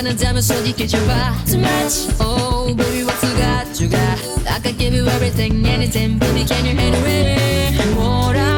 wanna diamond so you get your vibe too much. Oh baby, what you got? I could give you everything, anything, baby, can you handle it? What